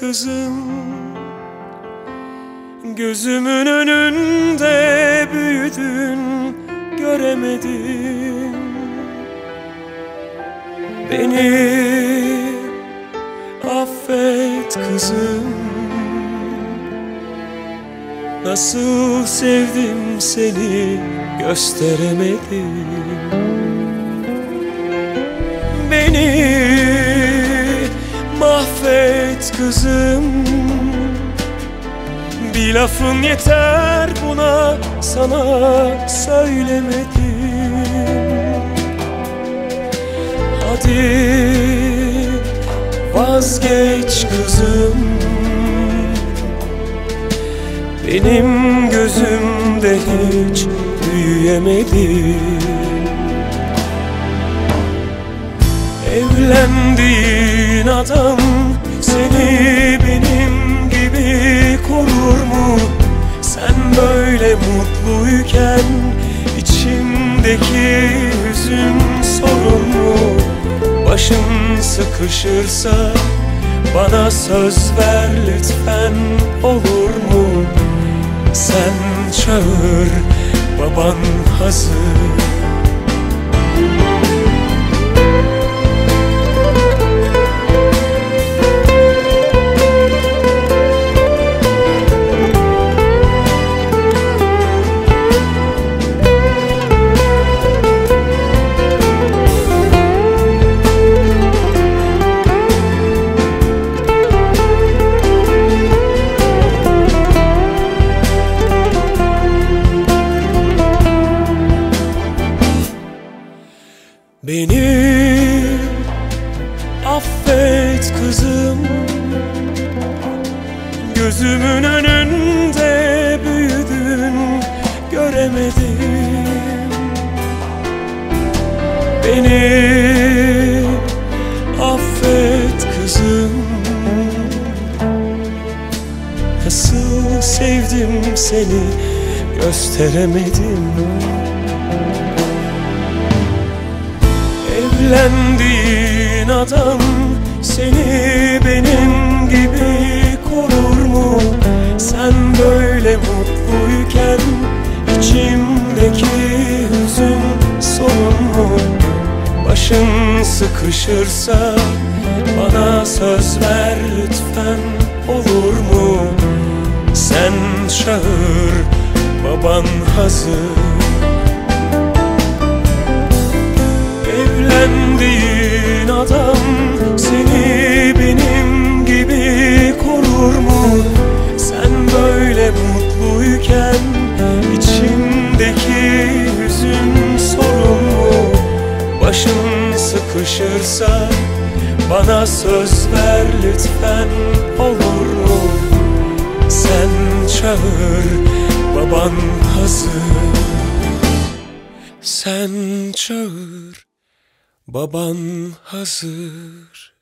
kızım, gözümün önünde büyüdün, göremedim. Beni affet kızım, nasıl sevdim seni gösteremedim. Beni mahvet kızım, bir lafın yeter buna, sana söylemedim. Hadi vazgeç kızım, benim gözümde hiç büyüyemedin. Evlendiğin adam seni benim gibi korur mu? Sen böyle mutluyken içimdeki hüzün sorun mu? Başın sıkışırsa bana söz ver lütfen, olur mu? Sen çağır, baban hazır. Beni affet kızım, gözümün önünde büyüdün, göremedim. Beni affet kızım, nasıl sevdim seni gösteremedim. Evlendiğin adam seni benim gibi korur mu? Sen böyle mutluyken içimdeki hüzün sorun mu? Başın sıkışırsa bana söz ver lütfen, olur mu? Sen çağır, baban hazır. Evlendiğin adam seni benim gibi korur mu? Sen böyle mutluyken içimdeki hüzün sorun mu? Başın sıkışırsa bana söz ver lütfen, olur mu? Sen çağır, baban hazır. Sen çağır, baban hazır.